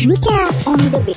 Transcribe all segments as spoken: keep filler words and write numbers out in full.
Shooter on the beat.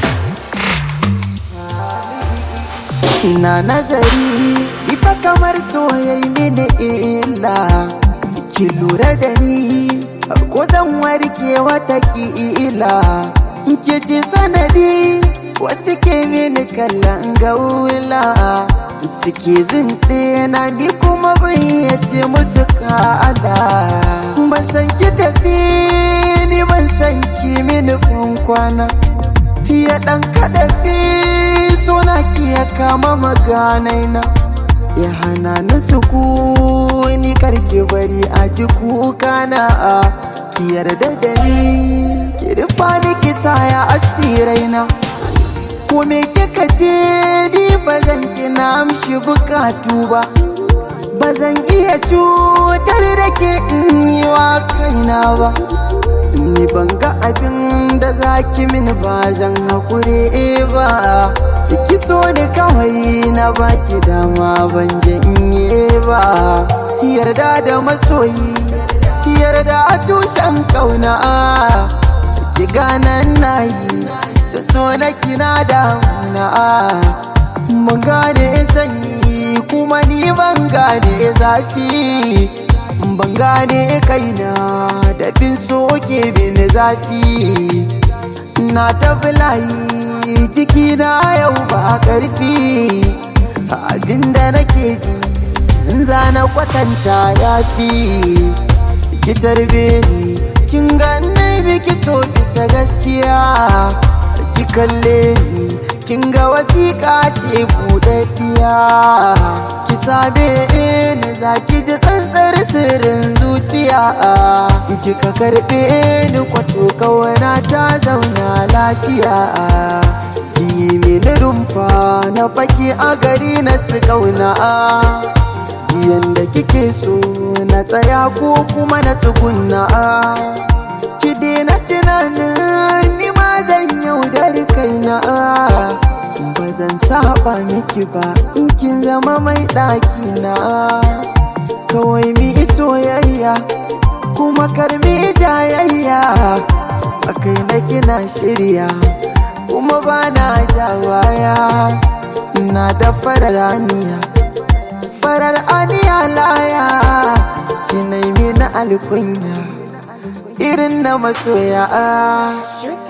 Na nazari ifa kamar soyayya mini illa, ki lura da ni ko zan warke wata kila, ki ci sanadi wasu ke mini kallon gaula, suke zunɗe na ni kuma bayyace musu ka'ada. Ban san ki tafi ni ban san ki mini kwana, ya ɗan kaɗafi suna ki ya kama maganaina, ya hana ni sukuni karki bari a ji kukana. Ki yarda da ni ki rufa ni ki saya asiraina, ko me kika ce ni bazan ki na amshi bukatu ba, bazan iya cutar da ke in yi wa kaina ba. Ni ban ga abin da zaki mini ba zan haƙuri ba, ki so ni kawai na baki dama ban janye ba. Yarda da masoyi, yarda a tushen kauna, ki ganan nayi da so na kina damuna. Ban gane sanyi kuma ni ban gane zafi, ban gane kaina da bin soke bin zafi. Na tafi layi cikina yau ba karfi, abinda nake ji in zana kwatanta yafi. Ki tarbe ni kin ganni biki so bisa gaskiya, ki kalle ni kin ga wasiƙa ce buɗaɗɗiya. Ki sabe ni zaki ji tsantsar sirrin zuciya, kika karɓe ni kwato kawana ta zauna lafiya. Ki mini rumfa na faki a gari na su ƙauna, yanda kike so na tsaya ko kuma na tsugunna. Ki daina tunanin ni ma zan yaudar kaina, ba zan saba miki ba in kin zama mai ɗakina. Kawai mi soyayya kuma karmi jayayya, akai na kina shirya kuma ba na jawaya. Na da farar aniya, farar aniya laya, ki nemi na alkunya irin na masoya.